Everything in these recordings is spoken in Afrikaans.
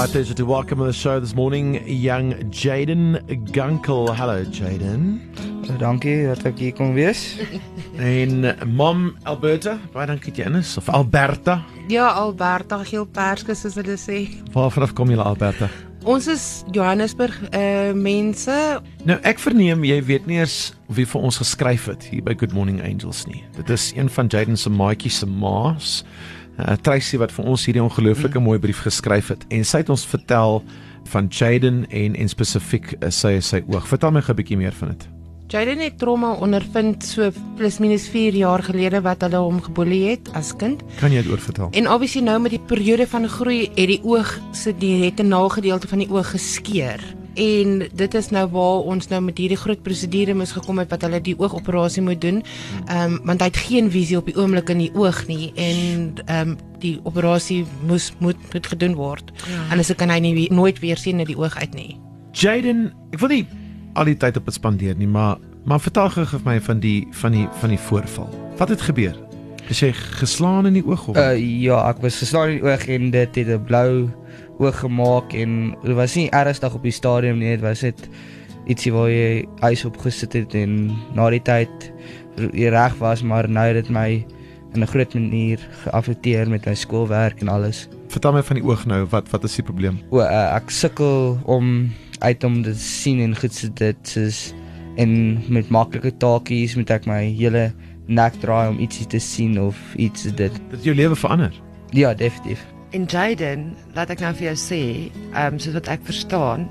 My pleasure to welcome on the show this morning young Jaden Gunkel. Hello, Jaden. Dankie dat ek hier kon wees. En mom Alberta, baie dankie dat jy in is, of Alberta. Ja, Alberta, geel perske soos hulle sê. Waarvan kom julle, Alberta? Ons is Johannesburg mense. Nou, ek verneem, jy weet nie eers wie vir ons geskryf het hier by Good Morning Angels nie. Dit is een van Jaden se maatjies se maas, Tracy, wat vir ons hierdie ongelooflike mooi brief geskryf het. En sy het ons vertel van Jaden en spesifiek sy oog. Vertel my 'n bietjie meer van dit. Jaden het trauma ondervind so plus minus 4 jaar gelede wat hulle hom geboelie het as kind. Kan jy dit oor vertel? En obviously nou met die periode van groei het die oog die retinaalgedeelte van die oog geskeur. En dit is nou waar ons nou met hierdie groot prosedure moes gekom het wat hulle die oogoperasie moet doen. Want hy het geen visie op die oomblik in die oog nie en die operasie moet gedoen word. Ja. Anders kan hy nooit weer sien uit die oog uit nie. Jaden, ek wil nie al die tyd op het spandeer nie, maar vertel gou vir my van die voorval. Wat het gebeur? Is jy geslaan in die oog of? Ja, ek was geslaan in die oog en dit het 'n blou oog gemaak en dit was nie ernstig op die stadium nie, dit was net ietsie waar jy ys op gesit het en na die tyd jy reg was, maar nou het dit my in 'n groot manier geaffekteer met my skoolwerk en alles. Vertel my van die oog nou, wat is die probleem? Ek sukkel om te sien en goed so dit is, en met maklike taakies moet ek my hele nek draai om ietsie te sien of iets dit. Dit het jou lewe verander? Ja, definitief. En Jaden, laat ek nou vir jou sê, soos wat ek verstaan,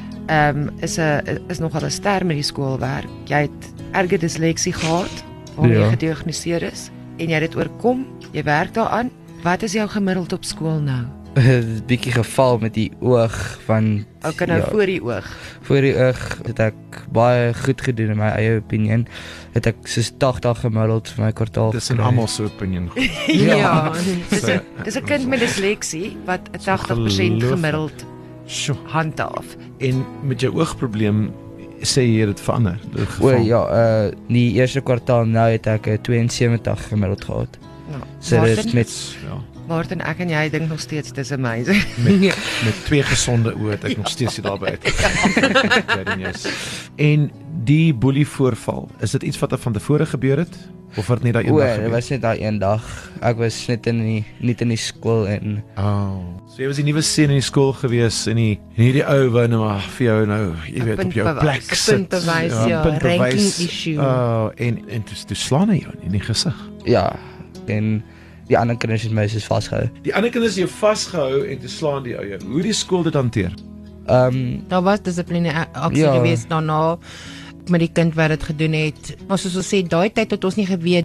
is nogal 'n ster met die skoolwerk. Jy het erge disleksie gehad, waar jy gediagnoseer is, en jy het dit oorkom, jy werk daaraan. Wat is jou gemiddeld op skool nou? Bietjie geval met die oog van... Okay, nou voor die oog. Voor die oog het ek baie goed gedoen in my eie opinie. Het ek soos 80 gemiddeld vir my kwartaal. Dis 'n almal se opinie. Ja, dis 'n kind met disleksie wat 'n 80% gemiddeld handhaaf. En met jou oogprobleem sê jy dit verander? Die eerste kwartaal nou het ek 72 gemiddeld gehad. So dit met Martin, ek en jy dink nog steeds dis amazing. Met 2 gesonde oë het ek nog steeds hier daarby uit. En die boelie voorval, is dit iets wat van tevore gebeur het? Of wat net daai een dag gebeur? Dit was net daai een dag. Ek was net nie in die skool en... So jy was die nuwe seun in die skool gewees en hierdie ou wou nou maar vir jou nou, jy weet, op jou plek sit. Puntbewys, ranking issue. En toe slaan hy jou in die gesig. Ja, en die ander kinders het my soos vasgehou. Die ander kinders het jou vasgehou en toe slaan die ou jou. Hoe die skool dit hanteer? Daar was dissipline aksie gewees daarna met die kind wat dit gedoen het. Maar soos ons sê, daai tyd het ons nie geweet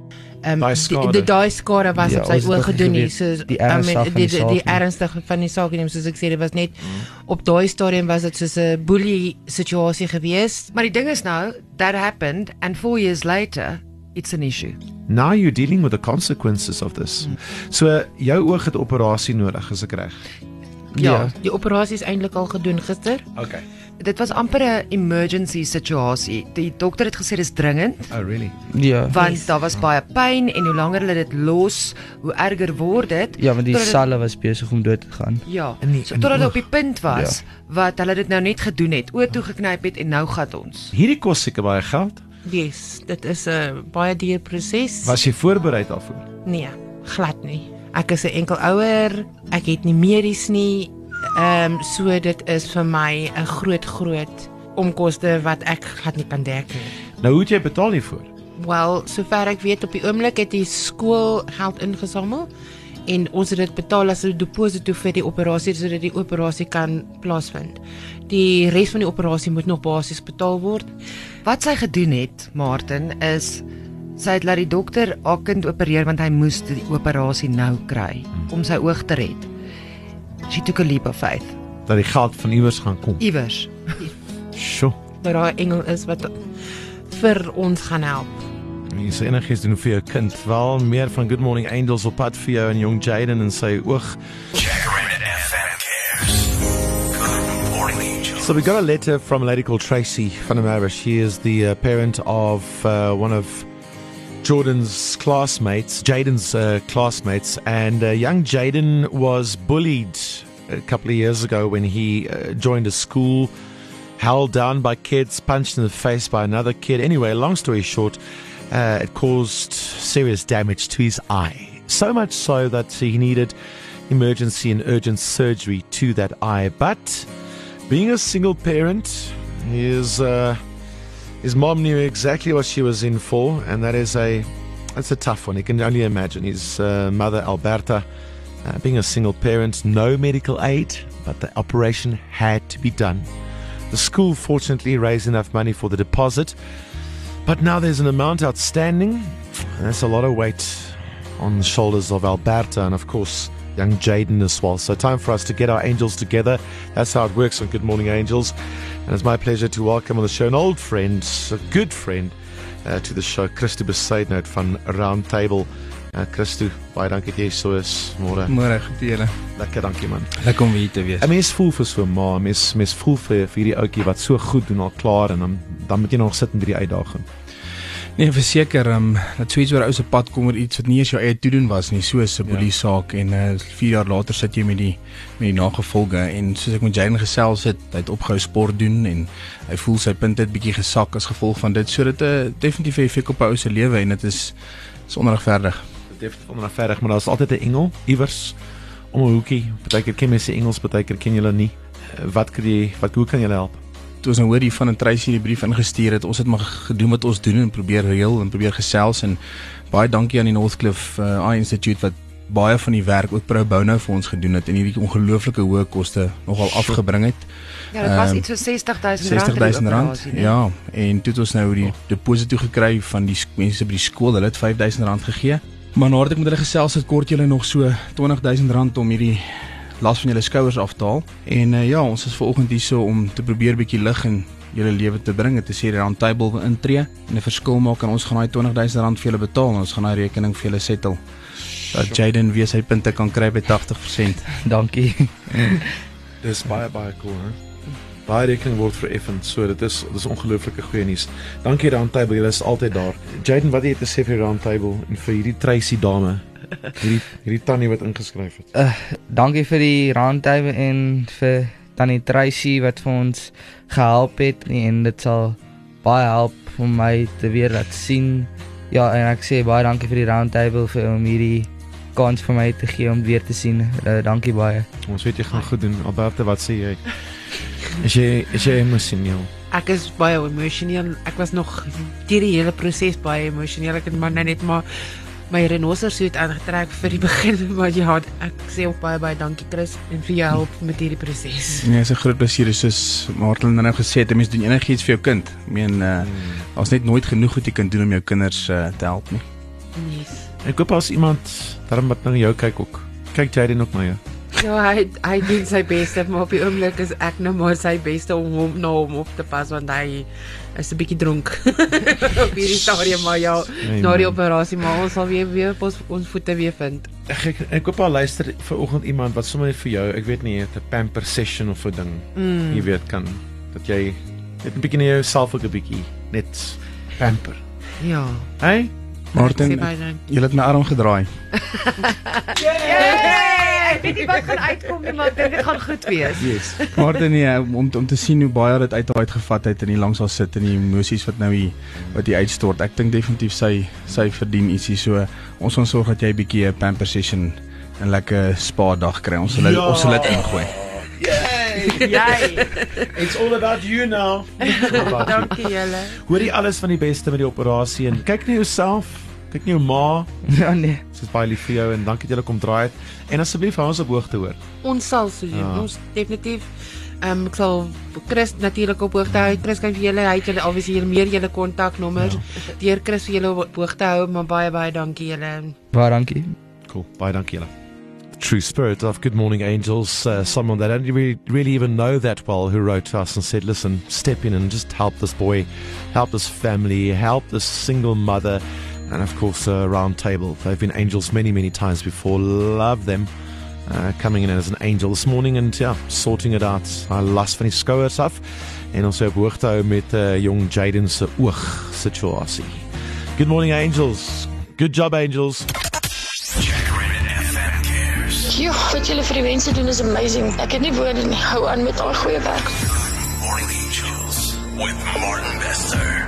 daai skade was op sy oog gedoen nie. So die ernstig van die saak neem, soos ek sê, dit was net op daai stadium was dit soos 'n boelie situasie gewees. Maar die ding is nou, that happened and 4 years later it's an issue. Now you're dealing with the consequences of this. So jou oog het 'n operasie nodig, is ek reg? Ja, die operasie is eintlik al gedoen gister. Okay. Dit was amper 'n emergency situasie. Die dokter het gesê dis dringend. Oh really? Ja. Want daar was baie pyn en hoe langer hulle dit los, hoe erger word dit. Ja, want die selle was besig om dood te gaan. Ja. So totdat hulle op die punt was wat hulle dit nou net gedoen het, oë toe geknyp het en nou gaan ons. Hierdie kos seker baie geld. Yes, dit is 'n baie duur proses. Was jy voorberei daarvoor? Nee, glad nie. Ek is 'n enkel ouer, ek het nie medies nie. So dit is vir my 'n groot omkoste wat ek glad nie kan dek nie. Nou hoe het jy betaal hiervoor? Wel, sover ek weet op die oomblik het die skool geld ingesamel en ons het dit betaal as 'n deposito vir die operasie sodat die operasie kan plaasvind. Die res van die operasie moet nog basies betaal word. Wat sy gedoen het, Martin, is sy het laat die dokter haar kind opereer want hy moes die operasie nou kry om sy oog te red. She took a leap of faith. Dat die geld van iewers gaan kom. Iewers. Sjoe. Dat daar 'n engel is wat vir ons gaan help. Jy sê enigiets doen vir jou kind. Wel meer van Good Morning Angels op pad vir jou en jong Jaden en sy oog. So we got a letter from a lady called Tracy van der Merwe. She is the parent of one of Jordan's classmates, Jaden's classmates, and young Jaden was bullied a couple of years ago when he joined a school, held down by kids, punched in the face by another kid. Anyway, long story short, it caused serious damage to his eye. So much so that he needed emergency and urgent surgery to that eye. But being a single parent, his mom knew exactly what she was in for, and that's a tough one. You can only imagine. His mother, Alberta, being a single parent, no medical aid, but the operation had to be done. The school fortunately raised enough money for the deposit, but now there's an amount outstanding. That's a lot of weight on the shoulders of Alberta and, of course, young Jaden as well. So time for us to get our angels together. That's how it works on Good Morning Angels. And it's my pleasure to welcome on the show an old friend, a good friend to the show, Christo Besuidenhout van Roundtable. Christo, baie dankie dat jy so is. Môre. Môre, goed julle. Lekker, dankie man. Lekker om hier te wees. 'n Mens voel vir so 'n ma, mens voel vir hierdie ouetjie wat so goed doen al klaar, en dan moet jy nog sit met die uitdaging. Nee, verseker, dat so iets oor ou se pad kom oor iets wat nie eers jou eie toedoen was nie, soos 'n boeliesaak, en 4 jaar later sit jy met die nagevolge, en soos ek met Jaden gesels het, hy het opgehou sport doen, en hy voel sy punte het bietjie gesak as gevolg van dit, so dit definitief 'n effek op 'n ou se lewe, en dit is onregverdig. Definitief onregverdig, maar daar is altyd 'n engel iewers om 'n hoekie. Partykeer ken mense Engels, partykeer ken julle nie. Hoe kan julle help? Toe ons nou hoor die van 'n Tracy die brief ingestuur het, ons het maar gedoen wat ons doen en probeer reël en probeer gesels, en baie dankie aan die Northcliffe Eye Institute wat baie van die werk ook pro bono vir ons gedoen het en hierdie ongelooflike hoë koste nogal afgebring het. Ja, dit was iets so R60,000. Ja, en toe het ons nou die deposito gekry van die mense by die skool, hulle het R5,000 gegee. Maar nadat ek met hulle gesels het, kort julle nog so R20,000 om hierdie las van julle skouers af te haal. En ja, ons is vanoggend hier so om te probeer bietjie lig in julle lewe te bring. Dit is hier Roundtable wil intree en 'n verskil maak, en ons gaan daai R20,000 vir julle betaal, en ons gaan daai rekening vir julle settle. Dat Jaden weer sy punte kan kry by 80%. Dankie. Dis baie cool, hè? Baie rekening word vereffend, so dit is ongelooflike goeie nuus. Dankie Roundtable, julle is altyd daar. Jaden, wat het jy te sê vir Roundtable en vir hierdie Tracy dame? Hierdie tannie wat ingeskryf het. Dankie vir die Roundtable en vir tannie Tracy wat vir ons gehelp het, en dit sal baie help om my te weer laat sien. Ja, en ek sê baie dankie vir die Roundtable om hierdie kans vir my te gee om weer te sien. Dankie baie. Ons weet jy gaan goed doen. Alberta, wat sê jy? Is jy emosioneel? Ek is baie emosioneel. Ek was nog deur die hele proses baie emosioneel. Ek het maar net my renostersuit aangetrek vir die begin, maar ja, ek sê ook baie dankie Chris en vir jou hulp met hierdie proses. Nee, is 'n groot plesier, soos Martin nou gesê het, mens doen enigiets vir jou kind. Ek meen, daar's net nooit genoeg wat jy kan doen om jou kinders te help nie. Yes. Ek hoop as iemand daarom wat na jou kyk ook. Kyk Jaden ook na jou. Ja, hy doen sy beste, maar op die oomblik is ek nou maar sy beste om hom op te pas, want hy is 'n bietjie dronk op hierdie stadium, maar ja, na die operasie, maar ons sal weer ons voete weer vind. Ek hoop al luister vanoggend iemand wat sommer net vir jou, ek weet nie, 'n pamper session of 'n ding, jy weet kan, dat jy net 'n bietjie na jouself ook 'n bietjie net pamper. Ja. Hey? Martin, jy het my arm gedraai. Ek weet nie wat gaan uitkom nie, maar ek dink dit gaan goed wees. Yes. Martin, nee, om te sien hoe baie dit uitgevat het en nie langs al sit en die emosies wat nou hier uitstort. Ek dink definitief sy verdien ietsie, so ons gaan sorg dat jy 'n bietjie 'n pamper session en lekker spa dag kry. Ons sal dit ingooi. Yay! It's all about you now. Dankie julle. Hoor jy alles van die beste met die operasie en kyk na jouself, kyk na jou ma. Ja nee. Dit is baie lief vir jou en dankie dat jy kom draai het. En asseblief hou ons op hoogte hoor. Ons sal so doen. Ons definitief ek sal Chris natuurlik op hoogte hou. Chris kan vir julle, hy het julle obviously meer julle kontaknommers. Deur Chris vir julle op hoogte hou, maar baie dankie julle. Baie dankie. Cool. Baie dankie julle. True spirit of Good Morning Angels, someone that I didn't really even know that well, who wrote to us and said, listen, step in and just help this boy, help this family, help this single mother, and of course Roundtable. They've been angels many times before. Love them coming in as an angel this morning and sorting it out. Hy las van die skouers af en ons op hoogte hou met jong Jaden se oog situasie. Good Morning Angels. Good job Angels. Ja, wat julle vir die mense doen is amazing. Ek het nie woorde nie. Hou aan met al goeie werk. Morning Angels with Martin Bester.